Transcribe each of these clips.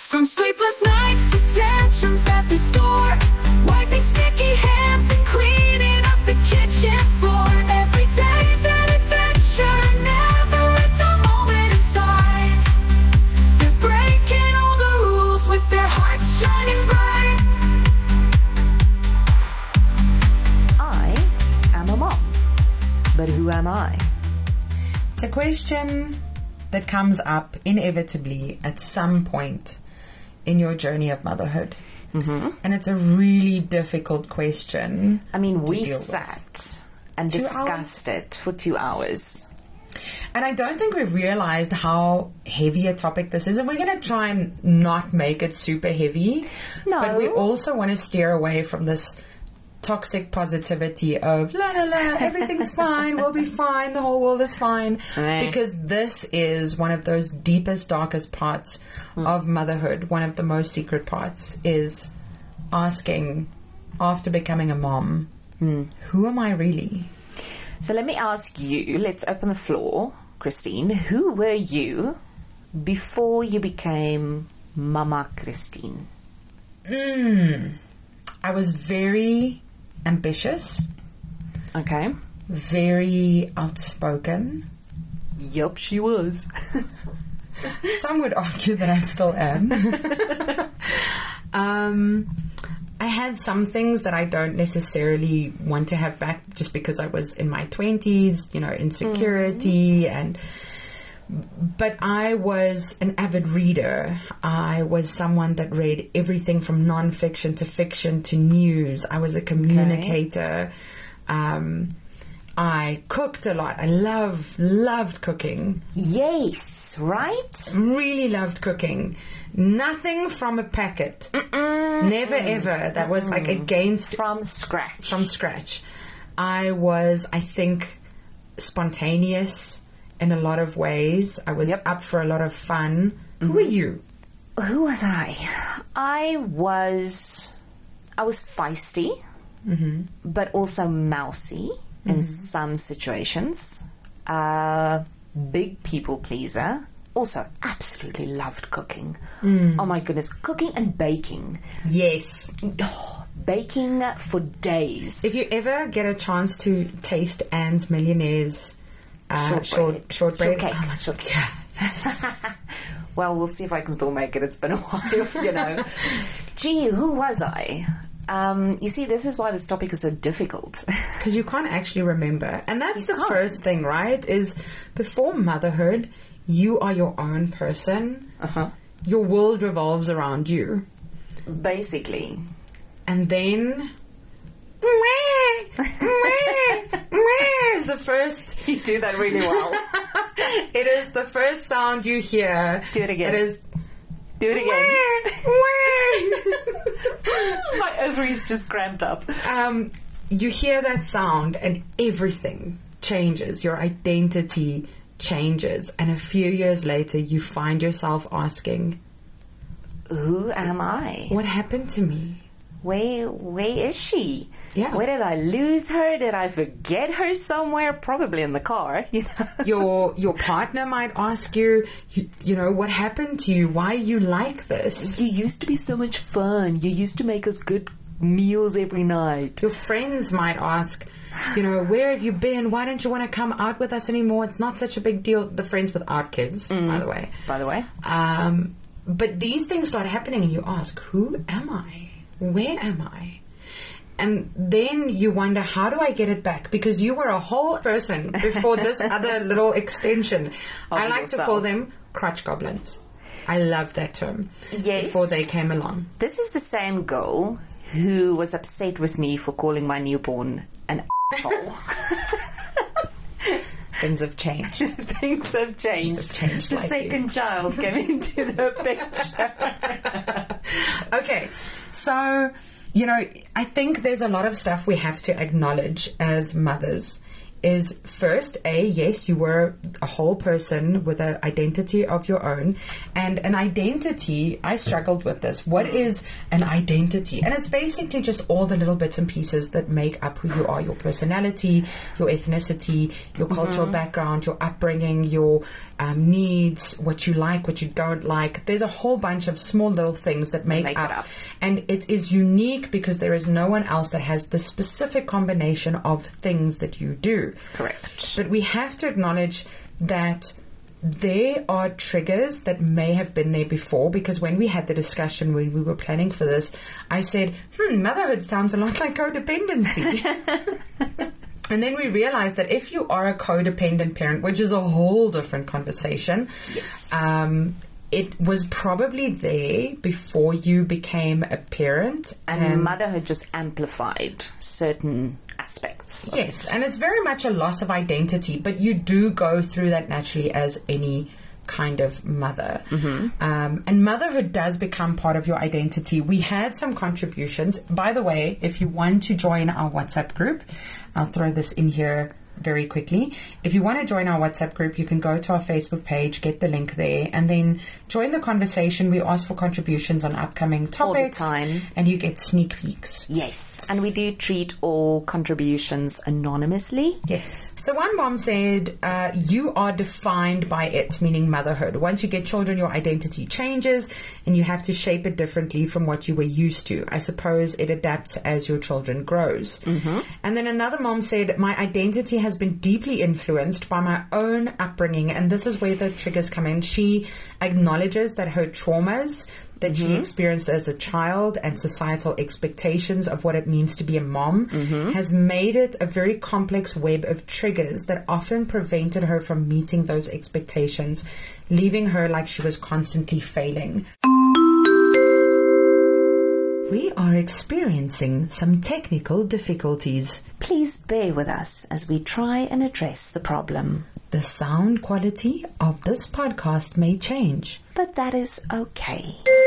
From sleepless nights to tantrums at the store, wiping sticky hands and cleaning up the kitchen floor. Every day's an adventure, never a dull moment inside. They're breaking all the rules with their hearts shining bright. I am a mom, but who am I? It's a question that comes up inevitably at some point in your journey of motherhood. Mm-hmm. And it's a really difficult question. I mean, we sat and discussed it for 2 hours. And I don't think we realized how heavy a topic this is. And we're going to try and not make it super heavy. No. But we also want to steer away from this toxic positivity of la la la, everything's fine, we'll be fine, the whole world is fine. Right. Because this is one of those deepest, darkest parts of motherhood. One of the most secret parts is asking, after becoming a mom, who am I really? So let me ask you, let's open the floor, Christine. Who were you before you became Mama Christine? I was very ambitious, Okay. very outspoken. Yup, she was. Some would argue that I still am. I had some things that I don't necessarily want to have back just because I was in my 20s, insecurity but I was an avid reader. I was someone that read everything from non-fiction to fiction to news. I was a communicator. I cooked a lot. I loved cooking. Yes, right? Really loved cooking. Nothing from a packet. Never ever. That was like against... From scratch. From scratch. I was, I think, spontaneous in a lot of ways. I was up for a lot of fun. Who were you? Who was I? I was feisty, but also mousy in some situations. Big people pleaser. Also, absolutely loved cooking. Oh my goodness, cooking and baking. Yes. Baking for days. If you ever get a chance to taste Anne's Millionaire's shortbread. Shortcake. Oh my God. Well, we'll see if I can still make it. It's been a while, Gee, who was I? You see, this is why this topic is so difficult. Because you can't actually remember. And that's You the can't. first thing, right? Is before motherhood, you are your own person. Your world revolves around you. Basically. And then... is the first... You do that really well. It is the first sound you hear. Do it again. It is... Do it again. My ovaries just cramped up. You hear that sound and everything changes. Your identity changes. And a few years later, you find yourself asking, Who am I? what happened to me? Where is she? Yeah. Where did I lose her? Did I forget her somewhere? Probably in the car. Your partner might ask you, what happened to you? Why are you like this? You used to be so much fun. You used to make us good meals every night. Your friends might ask, where have you been? Why don't you want to come out with us anymore? It's not such a big deal. The friends without kids, by the way. By the way. But these things start happening and you ask, who am I? Where am I? And then you wonder, how do I get it back? Because you were a whole person before this other little extension. I like to call them crotch goblins. I love that term. Yes. Before they came along. This is the same girl who was upset with me for calling my newborn an asshole. Things have changed. Things have changed. Things have changed The slightly. second child came into the picture. Okay, so, I think there's a lot of stuff we have to acknowledge as mothers is first, yes, you were a whole person with an identity of your own. And an identity, I struggled with this. What is an identity? And it's basically just all the little bits and pieces that make up who you are: your personality, your ethnicity, your cultural background, your upbringing, your needs, what you like, what you don't like. There's a whole bunch of small little things that make it up. And it is unique because there is no one else that has the specific combination of things that you do. Correct. But we have to acknowledge that there are triggers that may have been there before, because when we had the discussion, when we were planning for this, I said, motherhood sounds a lot like codependency. And then we realized that if you are a codependent parent, which is a whole different conversation, yes, it was probably there before you became a parent. And motherhood just amplified certain aspects. Yes, and it's very much a loss of identity, but you do go through that naturally as any kind of mother. And motherhood does become part of your identity. We had some contributions. By the way, if you want to join our WhatsApp group, I'll throw this in here very quickly. If you want to join our WhatsApp group, you can go to our Facebook page, get the link there, and then join the conversation. We ask for contributions on upcoming topics all the time, and you get sneak peeks. Yes, and we do treat all contributions anonymously. Yes. So one mom said, you are defined by it, meaning motherhood. Once you get children, your identity changes and you have to shape it differently from what you were used to. I suppose it adapts as your children grows. And then another mom said, my identity has been deeply influenced by my own upbringing, and this is where the triggers come in. She acknowledges that her traumas that she experienced as a child and societal expectations of what it means to be a mom has made it a very complex web of triggers that often prevented her from meeting those expectations, leaving her like she was constantly failing. We are experiencing some technical difficulties. Please bear with us as we try and address the problem. The sound quality of this podcast may change, but that is okay.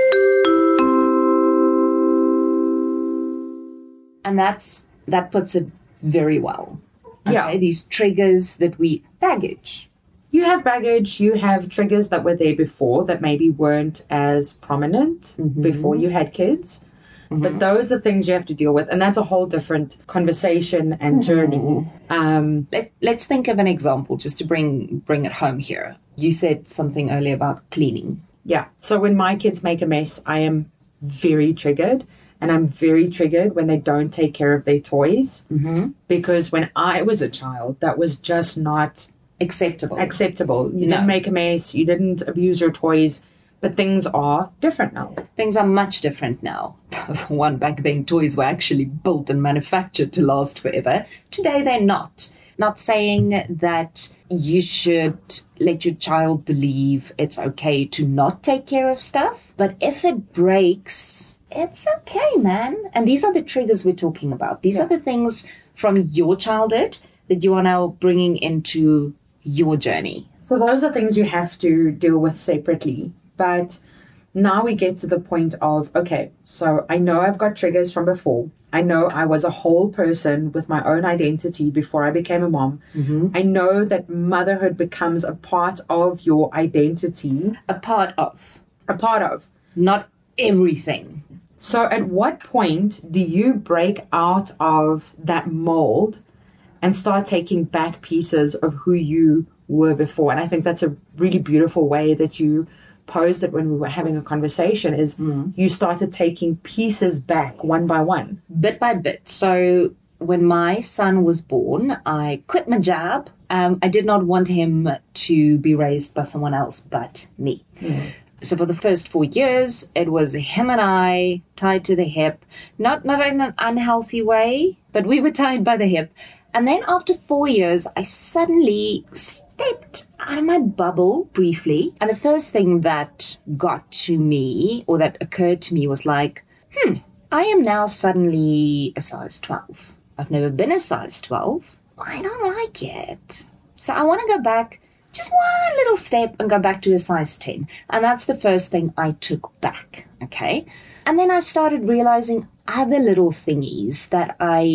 And that puts it very well. Okay? Yeah. These triggers that baggage. You have baggage, you have triggers that were there before that maybe weren't as prominent before you had kids. But those are things you have to deal with, and that's a whole different conversation and journey. Let's think of an example just to bring it home here. You said something earlier about cleaning. Yeah. So when my kids make a mess, I am very triggered, and I'm very triggered when they don't take care of their toys. Because when I was a child, that was just not acceptable. You didn't make a mess, you didn't abuse your toys. But things are different now. Things are much different now. One, back then, toys were actually built and manufactured to last forever. Today, they're not. Not saying that you should let your child believe it's okay to not take care of stuff. But if it breaks, it's okay, man. And these are the triggers we're talking about. These are the things from your childhood that you are now bringing into your journey. So those are things you have to deal with separately. But now we get to the point of, okay, so I know I've got triggers from before. I know I was a whole person with my own identity before I became a mom. I know that motherhood becomes a part of your identity. A part of. Not everything. So at what point do you break out of that mold and start taking back pieces of who you were before? And I think that's a really beautiful way that you posed it when we were having a conversation, is you started taking pieces back one by one. Bit by bit. So when my son was born, I quit my job. I did not want him to be raised by someone else but me. So for the first 4 years, it was him and I tied to the hip, not in an unhealthy way, but we were tied by the hip. And then after 4 years, I suddenly stepped out of my bubble briefly. And the first thing that got to me, or that occurred to me, was like, I am now suddenly a size 12. I've never been a size 12. I don't like it. So I want to go back just one little step and go back to a size 10. And that's the first thing I took back, okay? And then I started realizing other little thingies that I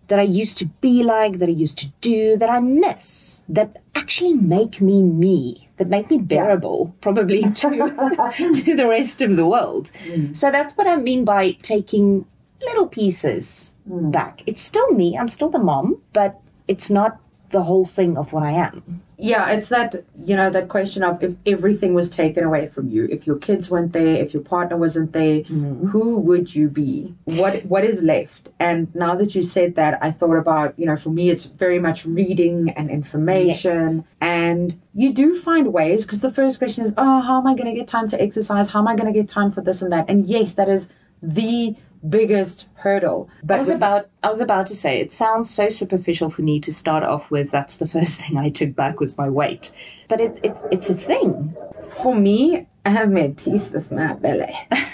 that I used to be like, that I used to do, that I miss, that actually make me, that make me bearable, probably to, to the rest of the world. So that's what I mean by taking little pieces back. It's still me, I'm still the mom, but it's not the whole thing of what I am. Yeah, it's that, that question of if everything was taken away from you, if your kids weren't there, if your partner wasn't there, who would you be? What is left? And now that you said that, I thought about, for me, it's very much reading and information. Yes. And you do find ways, because the first question is, how am I going to get time to exercise? How am I going to get time for this and that? And yes, that is the biggest hurdle. But I was about to say, it sounds so superficial for me to start off with. That's the first thing I took back was my weight, but it's a thing. For me, I have made peace with my belly.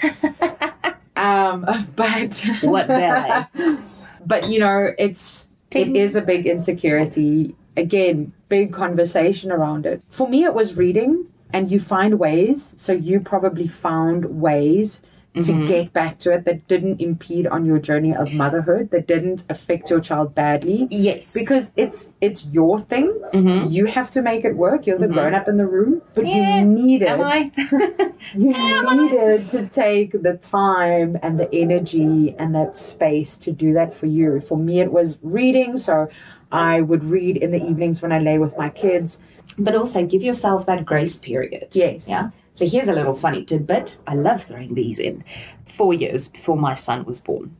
But What belly? But it is a big insecurity. Again, big conversation around it. For me, it was reading, and you find ways. So you probably found ways to get back to it that didn't impede on your journey of motherhood, that didn't affect your child badly. Yes. Because it's your thing. You have to make it work. You're the grown-up in the room. But you needed... Am I? You needed to take the time and the energy and that space to do that for you. For me, it was reading. So I would read in the evenings when I lay with my kids. But also give yourself that grace period. Yes. Yeah. So here's a little funny tidbit. I love throwing these in. 4 years before my son was born,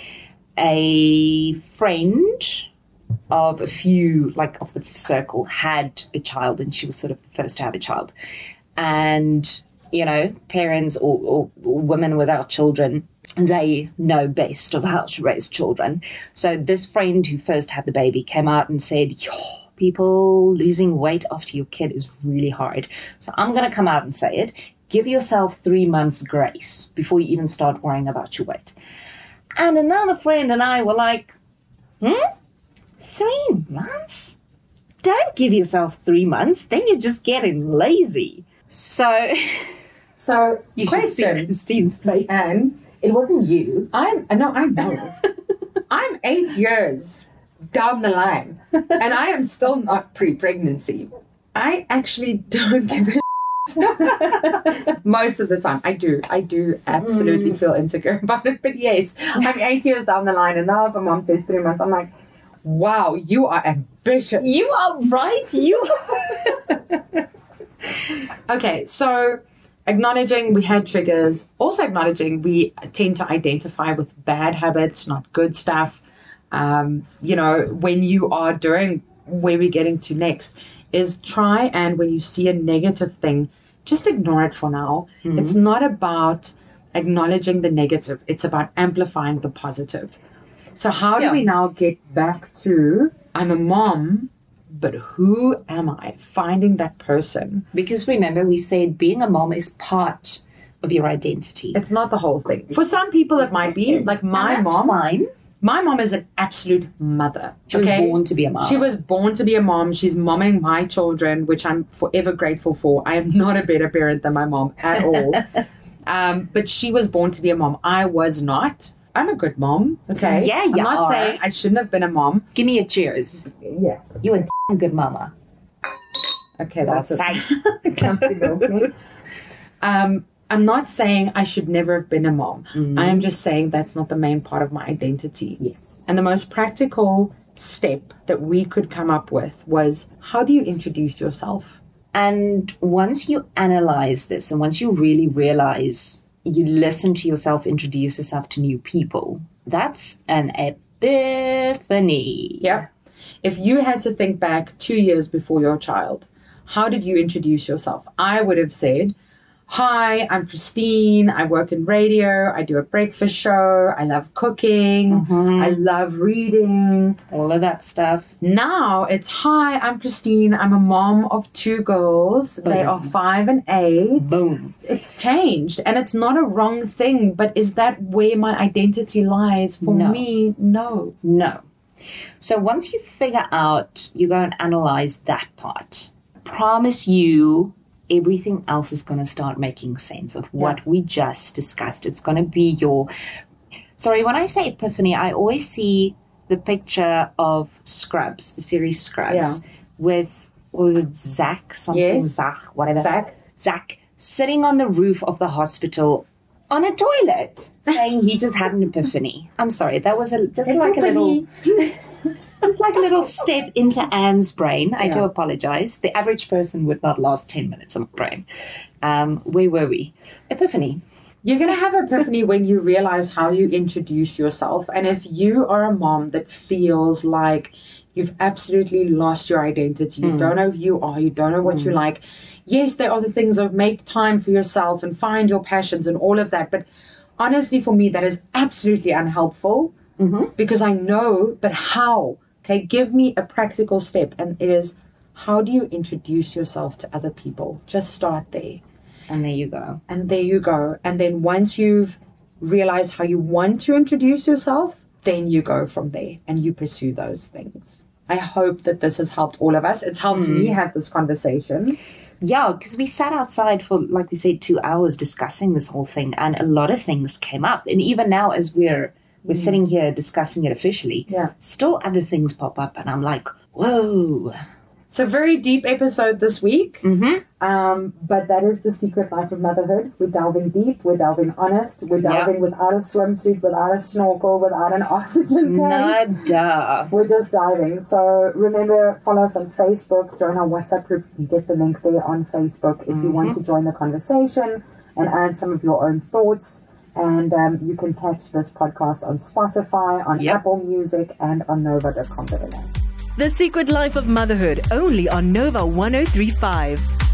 a friend of a few, like of the circle, had a child, and she was sort of the first to have a child. And, parents or women without children, they know best of how to raise children. So this friend who first had the baby came out and said, people losing weight after your kid is really hard. So I'm going to come out and say it. Give yourself 3 months grace before you even start worrying about your weight. And another friend and I were like, 3 months? Don't give yourself 3 months. Then you're just getting lazy. So You should see question. Christine's face. And It wasn't you. I know. I'm 8 years down the line, and I am still not pre-pregnancy. I actually don't give a shit. Most of the time. I do absolutely feel insecure about it. But yes, I'm 8 years down the line, and now if a mom says 3 months, I'm like, wow, you are ambitious. You are right. You Okay, so acknowledging we had triggers, also acknowledging we tend to identify with bad habits, not good stuff. When you are doing where we're getting to next is try and when you see a negative thing, just ignore it for now. It's not about acknowledging the negative. It's about amplifying the positive. So how do we now get back to, I'm a mom, but who am I? Finding that person. Because remember, we said being a mom is part of your identity. It's not the whole thing. For some people, it might be. Like my mom. Fine. My mom is an absolute mother. She was born to be a mom. She was born to be a mom. She's momming my children, which I'm forever grateful for. I am not a better parent than my mom at all. But she was born to be a mom. I was not. I'm a good mom. Okay. Yeah, I'm you not are. saying I shouldn't have been a mom. Give me a cheers. Yeah. You a good mama. Okay, that's it. Say. Comfortable. I'm not saying I should never have been a mom. I am just saying that's not the main part of my identity. Yes. And the most practical step that we could come up with was, how do you introduce yourself? And once you analyze this and once you really realize you listen to yourself, introduce yourself to new people, that's an epiphany. Yeah. If you had to think back 2 years before your child, how did you introduce yourself? I would have said, hi, I'm Christine. I work in radio. I do a breakfast show. I love cooking. I love reading. All of that stuff. Now it's, hi, I'm Christine. I'm a mom of 2 girls. They are 5 and 8. Boom. It's changed, and it's not a wrong thing, but is that where my identity lies? For No. me, no. No. So once you figure out, you go and analyze that part. Promise you, everything else is going to start making sense of what we just discussed. It's going to be your... Sorry, when I say epiphany, I always see the picture of Scrubs, the series Scrubs, Yeah. with, what was it, Zach? Something, Yes. Zach, whatever. Zach. Sitting on the roof of the hospital on a toilet, saying he just had an epiphany. I'm sorry, that was just like a little step into Anne's brain. I do apologize. The average person would not last 10 minutes on my brain. Where were we? Epiphany. You're going to have epiphany when you realize how you introduce yourself. And if you are a mom that feels like you've absolutely lost your identity, you don't know who you are, you don't know what you like. Yes, there are the things of make time for yourself and find your passions and all of that. But honestly, for me, that is absolutely unhelpful because I know, but how? Okay, give me a practical step. And it is, how do you introduce yourself to other people? Just start there. And there you go. And there you go. And then once you've realized how you want to introduce yourself, then you go from there and you pursue those things. I hope that this has helped all of us. It's helped me have this conversation. Yeah, because we sat outside for, like we said, 2 hours discussing this whole thing, and a lot of things came up. And even now, as we're sitting here discussing it officially, still other things pop up, and I'm like, whoa. It's a very deep episode this week, but that is the secret life of motherhood. We're delving deep, we're delving honest, we're delving without a swimsuit, without a snorkel, without an oxygen tank. Nada. We're just diving. So remember, follow us on Facebook, join our WhatsApp group. You can get the link there on Facebook if you want to join the conversation and add some of your own thoughts. And you can catch this podcast on Spotify, on Apple Music, and on nova.com.za. The Secret Life of Motherhood, only on Nova 103.5.